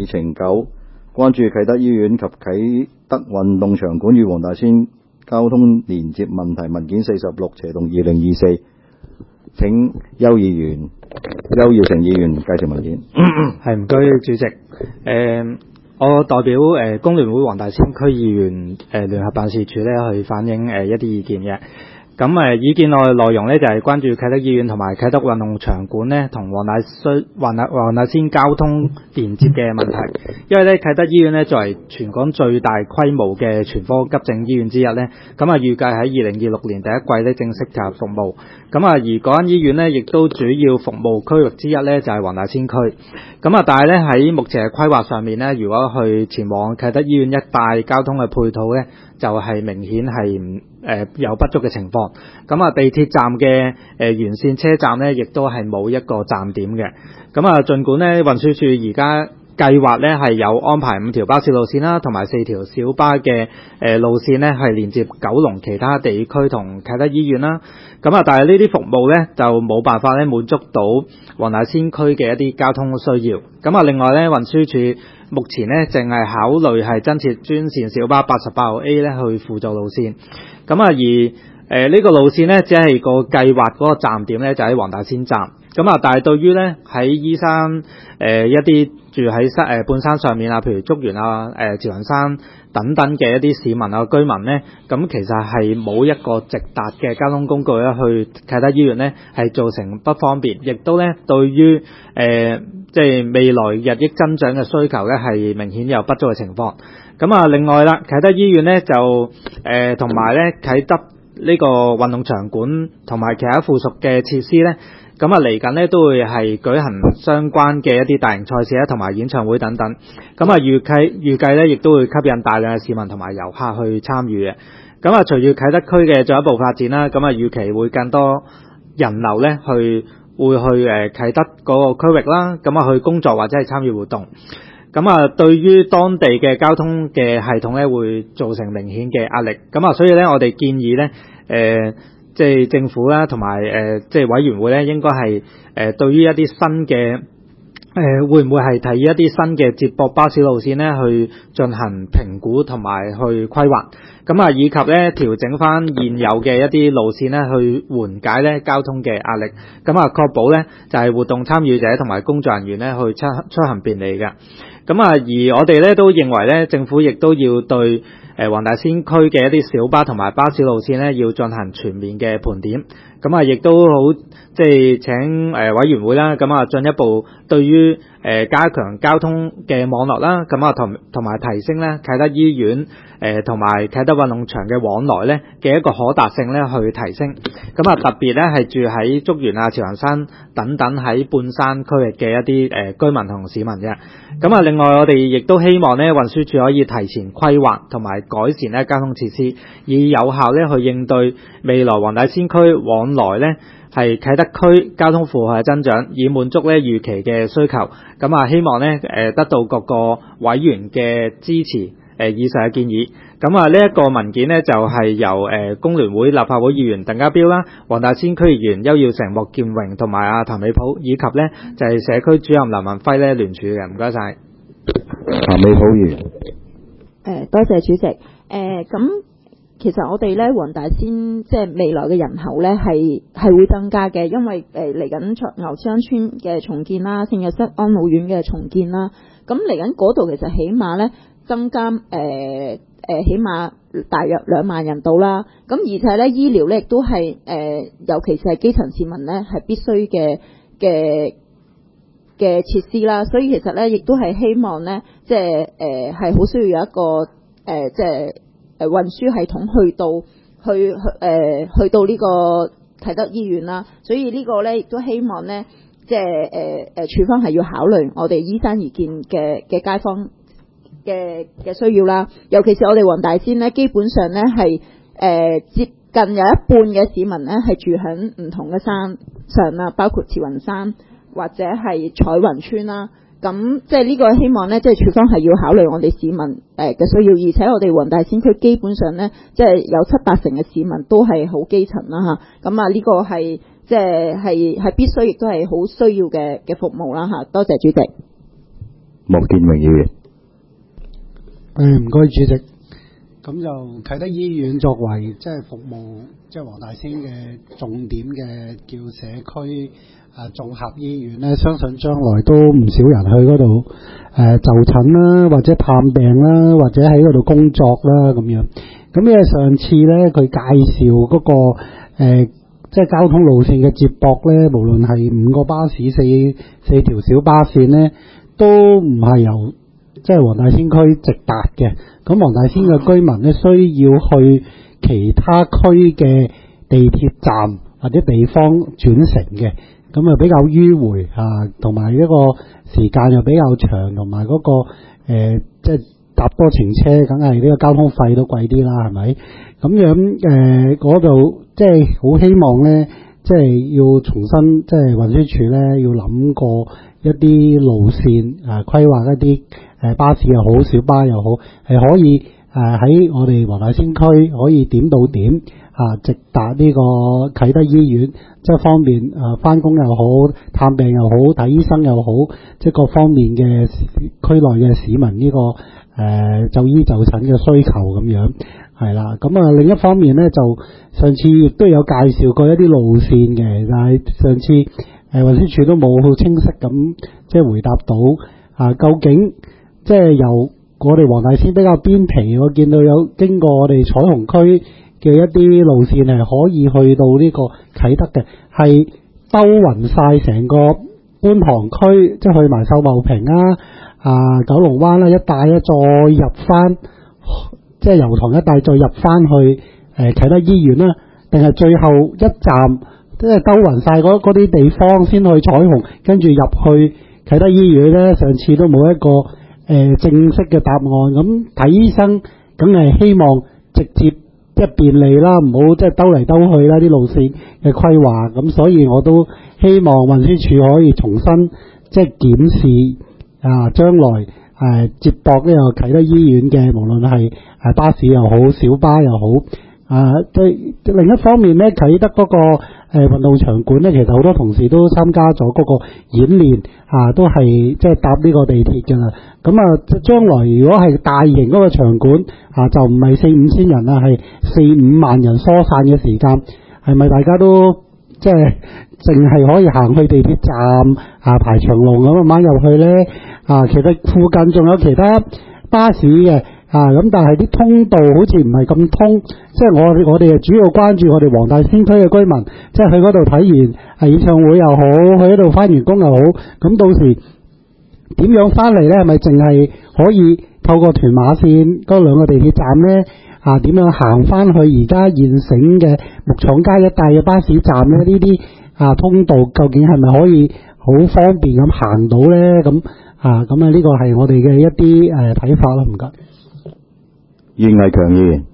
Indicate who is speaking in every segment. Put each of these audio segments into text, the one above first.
Speaker 1: 議程9，關注啟德醫院及啟德運動場館與黃大仙交通連接問題文件46/2024，請邱耀成議員介紹文件。
Speaker 2: 係，唔該主席。我代表工聯會黃大仙區議員聯合辦事處咧去反映一啲意見嘅。咁意見內容咧就係關注啟德醫院同埋啟德運動場館咧同黃大仙交通連接嘅問題。因為咧啟德醫院咧作為全港最大規模嘅全科急症醫院之一咧，咁預計喺2026年第一季咧正式投入服務。咁而嗰間醫院咧亦都主要服務區域之一咧就係黃大仙區。但係咧喺目前嘅規劃上面咧，如果去前往啟德醫院一帶交通嘅配套咧，就係明顯係有不足嘅情況。地鐵站嘅沿線車站咧，亦都係冇一個站點嘅。儘管咧運輸署而家計劃咧係有安排5條巴士路線啦，同埋4條小巴嘅路線咧係連接九龍其他地區同啟德醫院啦。但係呢啲服務咧就冇辦法咧滿足到黃大仙區嘅一啲交通需要。另外咧運輸署目前咧淨係考慮係增設專線小巴88號 A 咧去輔助路線。而呢個路線咧只係個計劃嗰個站點咧就喺黃大仙站。但係對於咧喺依山一啲住喺半山上面啊，譬如竹園啊、慈雲山等等嘅一啲市民啊居民咧，咁其實係冇一個直達嘅交通工具咧去啟德醫院咧，係造成不方便，亦都咧對於即係未來日益增長嘅需求咧係明顯有不足嘅情況。另外啦，啟德醫院咧就同埋咧啟德呢個運動場館同埋其他附屬嘅設施咧，嚟緊咧都會係舉行相關嘅一啲大型賽事啦，同埋演唱會等等。預計咧亦都會吸引大量嘅市民同埋遊客去參與嘅。隨住啟德區嘅進一步發展啦，預期會更多人流咧會去啟德嗰個區域啦，去工作或者係參與活動。對於當地嘅交通嘅系統咧，會造成明顯嘅壓力。所以咧，我哋建議咧，即係政府啦，同埋即係委員會咧，應該係對於一啲新嘅會唔會係提議一啲新嘅接駁巴士路線咧，去進行評估同埋去規劃。以及咧調整翻現有嘅一啲路線咧，去緩解咧交通嘅壓力。確保咧就係活動參與者同埋工作人員咧去出行便利嘅。而我哋咧都認為咧，政府亦都要對黃大仙區嘅一啲小巴同埋巴士路線咧，要進行全面嘅盤點。亦都好即係請委員會啦，進一步對於加強交通嘅網絡啦，同埋提升咧啟德醫院同埋啟德運動場嘅往來咧嘅一個可達性咧去提升。特別咧係住喺竹園啊、慈雲山等等喺半山區域嘅一啲居民同市民嘅。另外我哋亦都希望咧運輸署可以提前規劃同埋改善咧交通設施，以有效咧去應對未來黃大仙區往來咧係啟德區交通負荷嘅增長，以滿足咧預期嘅需求。希望咧得到各個委員嘅支持以上嘅建議。呢一個文件咧就係由工聯會立法會議員鄧家彪啦、黃大仙區議員邱耀成、莫建榮同埋譚美普，以及咧就係社區主任林文輝咧聯署嘅。唔該晒。
Speaker 1: 譚美普議員。
Speaker 3: 多謝主席。其實我哋咧黃大仙即係未來嘅人口咧係會增加嘅，因為嚟緊牛山村嘅重建啦、聖若瑟安老院嘅重建啦，咁嚟緊嗰度其實起碼咧增加起碼大約2萬人到啦。咁而且咧醫療咧亦都係尤其是係基層市民咧係必須嘅設施啦，所以其實咧亦都係希望咧即係係好需要有一個即係運輸系統去到呢個啟德醫院啦，所以呢個咧亦都希望咧即係處方係要考慮我哋依山而建嘅街坊嘅需要啦，尤其是我哋黃大仙咧，基本上咧係接近有一半嘅市民咧係住喺唔同嘅山上啦，包括慈雲山或者係彩雲村啦。咁即係呢個希望咧，即係處方係要考慮我哋市民嘅需要，而且我哋黃大仙區基本上咧，即係有7-8成嘅市民都係好基層啦嚇。咁呢個係即係必須，亦都係好需要嘅服務啦嚇。多謝主席。
Speaker 1: 莫建榮議員。
Speaker 4: 唔該主席。咁就啟德醫院作為即係服務即係黃大仙嘅重點嘅叫社區綜合醫院咧，相信將來都唔少人去嗰度就診啦，或者探病啦，或者喺嗰度工作啦咁樣。咁因為上次咧佢介紹嗰個即係交通路線嘅接駁咧，無論係5個巴士、四條小巴線咧，都唔係由即係黃大仙區直達嘅。咁黃大仙嘅居民咧，需要去其他區嘅地鐵站或者地方轉乘嘅，咁啊比較迂迴同埋一個時間又比較長，同埋嗰個即係搭多程車，梗係呢個交通費都貴啲啦，係咪？咁樣嗰度即係好希望咧，即係要重新即係運輸署咧要諗過一啲路線規劃一啲巴士又好，小巴又好，係可以喺我哋黃大仙區可以點到點直達呢個啟德醫院，即係方便返工又好，探病又好，睇醫生又好，即係各方面嘅區內嘅市民呢個就醫就診嘅需求咁樣係啦。咁另一方面咧，就上次亦都有介紹過一啲路線嘅，但係上次運輸署都冇好清晰咁即係回答到究竟即係由我哋黃大仙比較邊皮，我見到有經過我哋彩虹區嘅一啲路線係可以去到呢個啟德嘅，係兜勻晒成個觀塘區，即係去埋秀茂坪九龍灣啦一帶咧，再入翻即係油塘一帶，再入翻去啟德醫院啦，定係最後一站即係兜勻晒嗰啲地方先去彩虹，跟住入去啟德醫院咧？上次都冇一個正式嘅答案。咁睇醫生梗係希望直接即係便利啦，唔好即係兜嚟兜去啦啲路線嘅規劃。咁所以我都希望運輸署可以重新即係檢視將來接駁呢個啟德醫院嘅，無論係巴士又好，小巴又好。另一方面咧，啟德嗰個運動場館咧，其實好多同事都參加咗嗰個演練都係即係搭呢個地鐵㗎啦。咁將來如果係大型嗰個場館就唔係4-5千人啦，係4-5萬人疏散嘅時間，係咪大家都即係淨係可以行去地鐵站排長龍咁慢慢入去咧？其實附近仲有其他巴士嘅。咁但係啲通道好似唔係咁通，即係我哋主要關注我哋黃大仙區嘅居民，即係去嗰度睇完演唱會又好，去嗰度返完工又好，咁到時點樣返嚟咧？係咪淨係可以透過屯馬線嗰兩個地鐵站咧？點樣行返去而家現成嘅木廠街一帶嘅巴士站咧？呢啲通道究竟係咪可以好方便咁行到咧？咁呢個係我哋嘅一啲睇法啦，唔該。
Speaker 1: 袁毅強議員，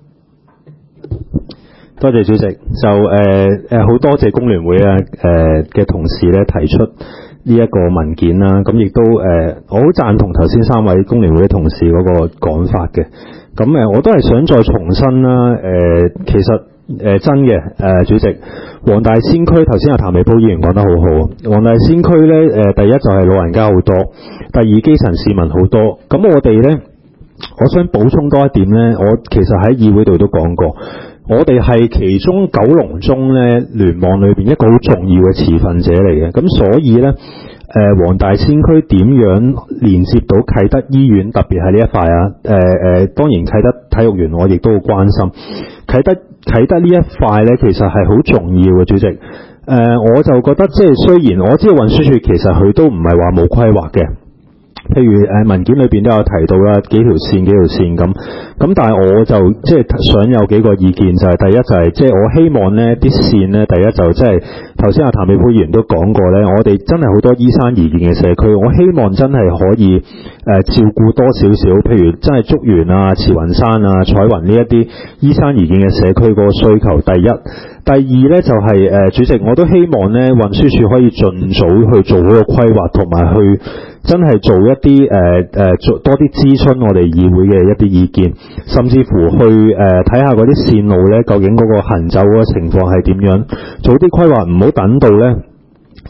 Speaker 5: 多謝主席。就好多謝工聯會嘅同事咧提出呢一個文件啦。咁亦都我好贊同頭先3位工聯會嘅同事嗰個講法嘅。咁我都係想再重申啦。其實真嘅主席，黃大仙區頭先譚美波議員講得好好。黃大仙區咧第一就係老人家好多，第二基層市民好多。咁我哋咧。我想補充多一點呢，我其實喺議會度都講過，我哋係其中九龍中呢聯網裏邊一個好重要嘅持份者嚟嘅。咁所以呢，黃大仙區點樣連接到啟德醫院，特別係呢一塊當然啟德體育園我亦都好關心。啟德呢一塊呢，其實係好重要嘅，主席。我就覺得即係雖然我知道運輸署其實佢都唔係話冇規劃嘅。譬如文件裏邊都有提到啦，幾條線咁，但係我就即係想有幾個意見，就係第一就係即係我希望呢啲線呢，第一就即係頭先譚美波議員都講過呢，我哋真係好多依山而建嘅社區，我希望真係可以照顧多少少，譬如真係竹園慈雲山彩雲呢一啲依山而建嘅社區嗰個需求。第二呢，就係主席，我都希望呢運輸署可以盡早去做好個規劃，同埋去真係做一啲做多啲諮詢我哋議會嘅一啲意見，甚至乎去睇下嗰啲線路呢，究竟嗰個行走嗰個情況係點樣，做啲規劃，唔好等到呢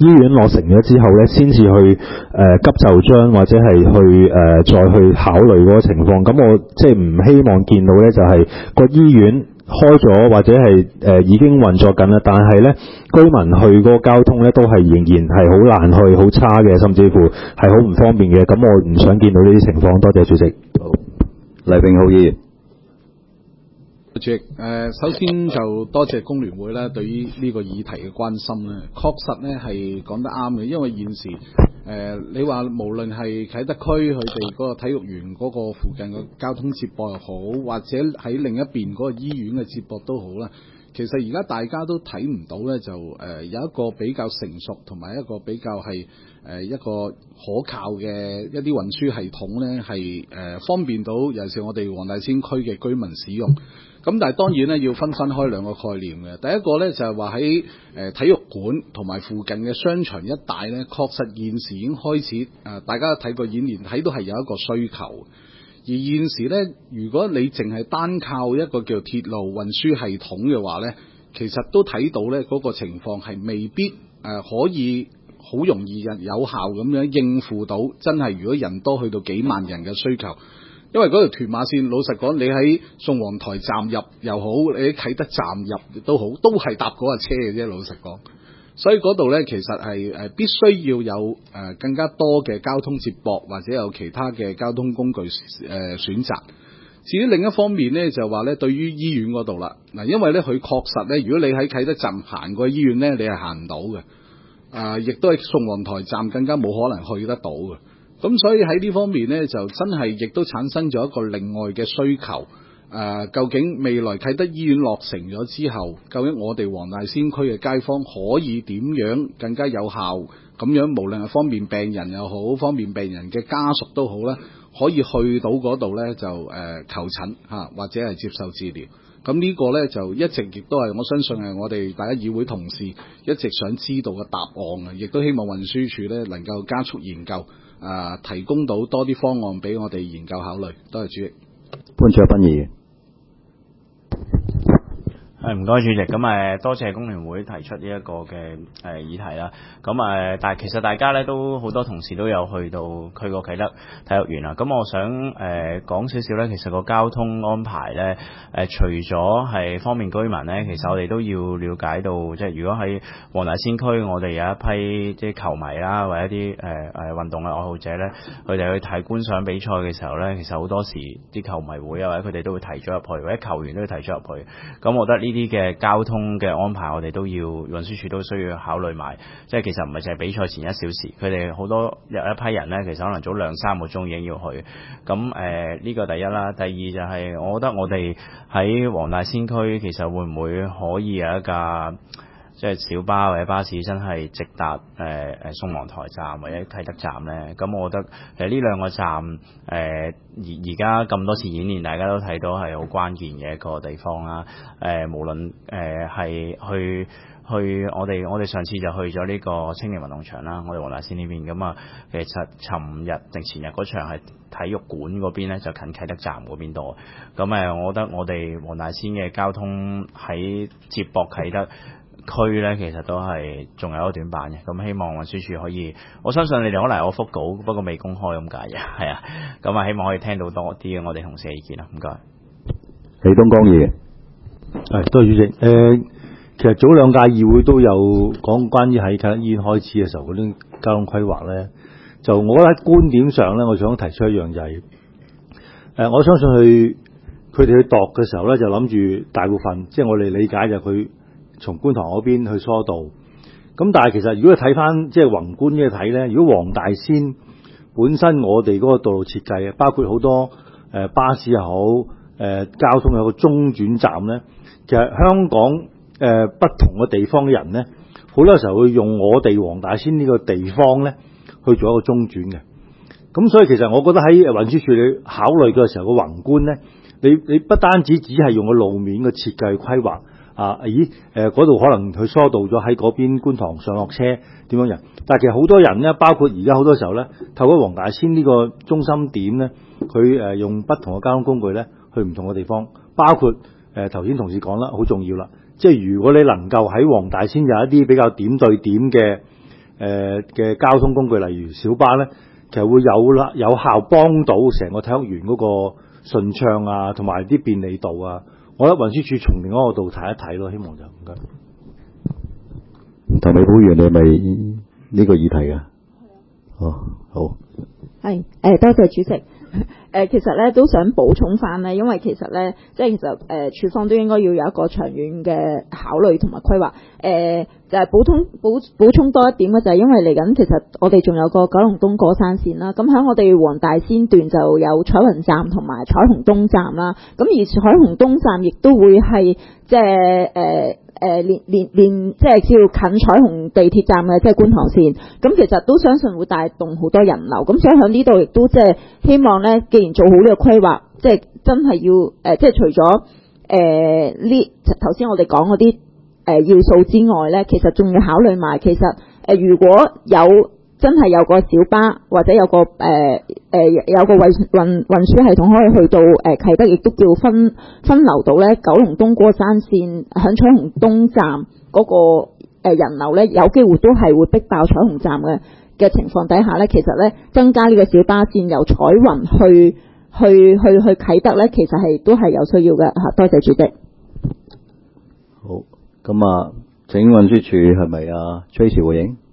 Speaker 5: 醫院落成咗之後咧，先至去急就章或者係去再去考慮嗰個情況。咁我即係唔希望見到咧，就係個醫院開咗或者係已經運作緊啦，但係咧居民去嗰個交通咧都係仍然係好難去、好差嘅，甚至乎係好唔方便嘅。咁我唔想見到呢啲情況。多謝主席。
Speaker 1: 好，黎炳浩議員。
Speaker 6: 主席，首先就多謝工聯會咧對於呢個議題嘅關心咧，確實咧係講得啱嘅，因為現時你話無論係啟德區佢哋嗰個體育園嗰個附近嘅交通接駁又好，或者喺另一邊嗰個醫院嘅接駁都好啦，其實而家大家都睇唔到咧，就有一個比較成熟同埋一個比較係一個可靠嘅一啲運輸系統咧，係方便到尤其是我哋黃大仙區嘅居民使用。咁但係當然咧要分開兩個概念嘅，第一個咧就係話喺體育館同埋附近嘅商場一帶咧，確實現時已經開始大家睇過演練睇到係有一個需求。而現時咧，如果你淨係單靠一個叫鐵路運輸系統嘅話咧，其實都睇到咧嗰個情況係未必可以好容易有效咁樣應付到真係如果人多去到幾萬人嘅需求。因為嗰條屯馬線，老實講，你喺宋皇台站入又好，你喺啟德站入都好，都係搭嗰架車嘅啫。老實講，所以嗰度咧其實係必須要有更加多嘅交通接駁，或者有其他嘅交通工具選擇。至於另一方面咧，就話咧對於醫院嗰度啦，嗱，因為咧佢確實咧，如果你喺啟德站行過醫院咧，你係行唔到嘅，亦都係宋皇台站更加冇可能去得到嘅。咁所以喺呢方面呢，就真係亦都產生咗一個另外嘅需求。究竟未來啟德醫院落成咗之後，究竟我哋黃大仙區嘅街坊可以點樣更加有效咁樣，無論係方便病人又好，方便病人嘅家屬都好啦，可以去到嗰度呢，就求診或者係接受治療。咁呢個呢，就一直亦都係我相信係我哋大家議會同事一直想知道嘅答案啊！亦都希望運輸署呢能夠加速研究。提供到多啲方案俾我哋研究考慮。多謝主席。
Speaker 1: 潘焯彬議員。
Speaker 7: 唔該主席，咁多謝工聯會提出呢一個嘅議題啦。咁但係其實大家咧都好多同事都有去過啟德體育園啦。咁我想講少少咧，其實個交通安排咧除咗係方便居民咧，其實我哋都要了解到，即係如果喺黃大仙區，我哋有一批即係球迷啦，或者一啲運動嘅愛好者咧，佢哋去睇觀賞比賽嘅時候咧，其實好多時啲球迷會啊，或者佢哋都會提咗入去，或者球員都會提咗入去。咁我覺得呢啲嘅交通嘅安排，我哋都要運輸署都需要考慮埋。即係其實唔係淨係比賽前1小時，佢哋好多有一批人咧，其實可能早2-3個鐘已經要去。咁呢個第一啦，第二就係我覺得我哋喺黃大仙區，其實會唔會可以有一架即係小巴或者巴士真係直達宋皇台站或者啟德站咧？咁我覺得其實呢兩個站而家咁多次演練，大家都睇到係好關鍵嘅一個地方啦。無論係去我哋上次就去咗呢個青年運動場啦，我哋黃大仙呢邊咁啊，其實尋日定前日嗰場係體育館嗰邊咧，就近啟德站嗰邊多。咁我覺得我哋黃大仙嘅交通喺接駁啟德區咧，其實都係仲有一個短板嘅。咁希望運輸署可以，我相信你哋可能有個覆稿，不過未公開咁解嘅，係啊。咁希望可以聽到多啲嘅我哋同事嘅意見啦。唔該。
Speaker 1: 李東江議員。
Speaker 8: 多謝主席。其實早兩屆議會都有講關於喺啟德醫院開始嘅時候嗰啲交通規劃咧，就我覺得喺觀點上咧，我想提出一樣就係我相信佢哋去度嘅時候咧，就諗住大部分即係我哋理解就佢從觀塘嗰邊去疏導。咁但係其實如果睇翻即係宏觀嘅睇咧，如果黃大仙本身我哋嗰個道路設計，包括好多巴士又好交通有個中轉站咧，其實香港不同嘅地方嘅人咧，好多時候會用我哋黃大仙呢個地方咧去做一個中轉嘅。咁所以其實我覺得喺運輸署你考慮嘅時候個宏觀咧，你不單止係用個路面嘅設計規劃嗰度可能佢疏導咗喺嗰邊觀塘上落車點樣人，但係其實好多人咧，包括而家好多時候咧，透過黃大仙呢個中心點咧，佢用不同嘅交通工具咧去唔同嘅地方，包括頭先同事講啦，好重要啦。即係如果你能夠喺黃大仙有一啲比較點對點嘅嘅交通工具，例如小巴咧，其實會有效幫到成個體育園嗰個順暢啊，同埋啲便利度啊。我覺得運輸署從另一個度睇一睇咯，希望就唔該。
Speaker 1: 譚美寶議員，你係咪呢個議題㗎？哦，好。
Speaker 3: 係多謝主席。其實咧都想補充翻咧，因為其實咧，即係其實處方都應該要有一個長遠嘅考慮同埋規劃。就係補充多一點嘅就係因為嚟緊其實我哋仲有個九龍東過山線啦，咁喺我哋黃大仙段就有彩雲站同埋彩虹東站啦，咁而彩虹東站亦都會係即係連即係叫近彩虹地鐵站嘅，即係觀塘線，咁其實都相信會帶動好多人流，咁所以喺呢度亦都即係希望咧，既然做好呢個規劃，即係真係要即係除咗呢頭先我哋講嗰啲要素之外咧，其實仲要考慮埋其實如果真係有個小巴或者有個有個運輸系統可以去到啟德，亦都叫分流到咧九龍東過山線響彩虹東站嗰個人流咧，有機會都係會逼爆彩虹站嘅情況底下咧，其實咧增加呢個小巴線由彩雲去啟德咧，其實係都係有需要嘅嚇。多謝主席。
Speaker 1: 好，咁啊，請運輸署係咪啊 Tracy 回應？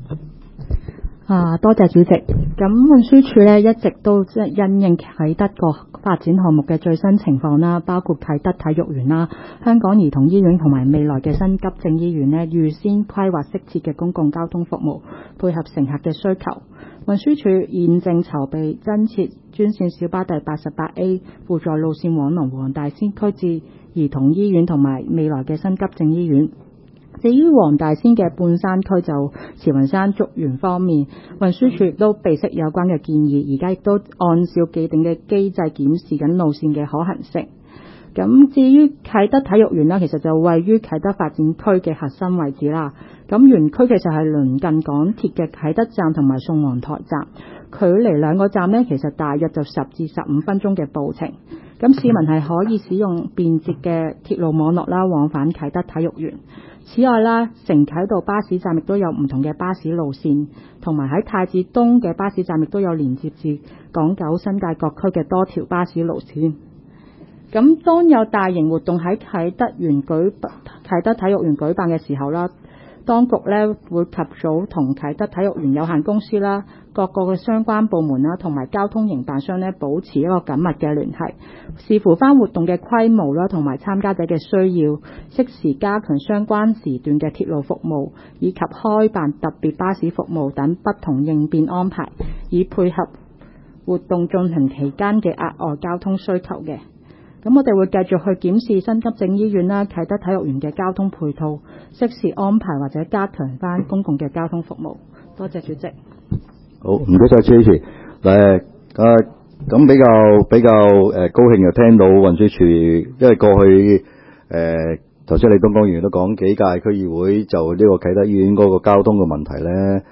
Speaker 9: 多謝主席。咁運輸署咧一直都即係因應啟德個發展項目嘅最新情況啦，包括啟德體育園啦、香港兒童醫院同埋未來嘅新急症醫院咧，預先規劃適切嘅公共交通服務，配合乘客嘅需求。運輸署現正籌備增設專線小巴第88A 輔助路線往來黃大仙區至兒童醫院同埋未來嘅新急症醫院。至於黃大仙嘅半山區就慈雲山竹園方面，運輸署亦都備悉有關嘅建議，而家亦都按照既定嘅機制檢視緊路線嘅可行性。咁至於啟德體育園啦，其實就位於啟德發展區嘅核心位置啦。咁園區其實係鄰近港鐵嘅啟德站同埋宋皇臺站，距離兩個站呢，其實大約就10至15分鐘嘅步程。咁市民係可以使用便捷嘅鐵路網絡啦，往返啟德體育園。此外啦，城啟道巴士站亦都有唔同嘅巴士路線，同埋喺太子東嘅巴士站亦都有連接至港九新界各區嘅多條巴士路線。咁當有大型活動喺啟德體育園舉辦嘅時候啦，當局咧會及早同啟德體育園有限公司啦、各個嘅相關部門啦，同埋交通營辦商咧保持一個緊密嘅聯繫，視乎翻活動嘅規模啦，同埋參加者嘅需要，適時加強相關時段嘅鐵路服務，以及開辦特別巴士服務等不同應變安排，以配合活動進行期間嘅額外交通需求嘅。咁我哋會繼續去檢視新急症醫院啦、啟德體育園嘅交通配套，適時安排或者加強翻公共嘅交通服務。多謝主席。
Speaker 1: 好，唔該晒 Tracy。咁比較高興又聽到運輸署，因為過去頭先李東江議員都講幾屆區議會就呢個啟德醫院嗰個交通嘅問題咧，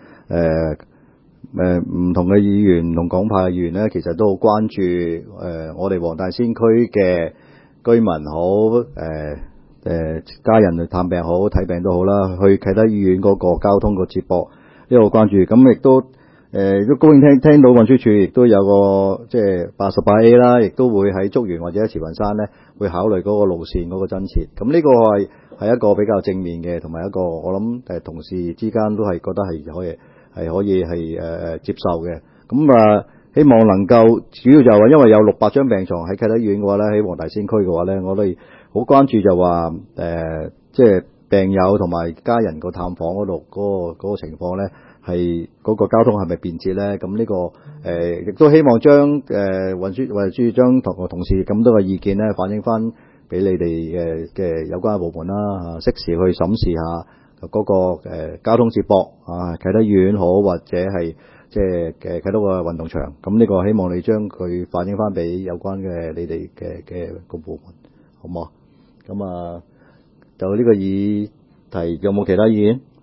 Speaker 1: 唔同嘅議員、唔同黨派嘅議員咧，其實都好關注我哋黃大仙區嘅居民好，家人去探病好、睇病都好啦，去啟德醫院嗰個交通個接駁呢個關注。咁亦都都高興聽到運輸署亦都有個即係88A 啦，亦都會喺竹園或者喺慈雲山咧，會考慮嗰個路線嗰個增設。咁呢個係一個比較正面嘅，同埋一個我諗同事之間都係覺得係可以接受嘅。咁希望能夠主要就係話，因為有600張病床喺啟德醫院嘅話咧，喺黃大仙區嘅話咧，我哋好關注就話即係病友同埋家人個探訪嗰度嗰個情況咧，係嗰個交通係咪便捷咧？咁呢個亦都希望將運輸署將同事咁多嘅意見咧反映翻俾你哋嘅有關嘅部門啦，適時去審視下嗰個交通接駁啟德醫院好，或者係即係啟德個運動場。咁呢個希望你將佢反映翻俾有關嘅你哋嘅個部門，好唔好？咁就呢個議題有冇其他意見？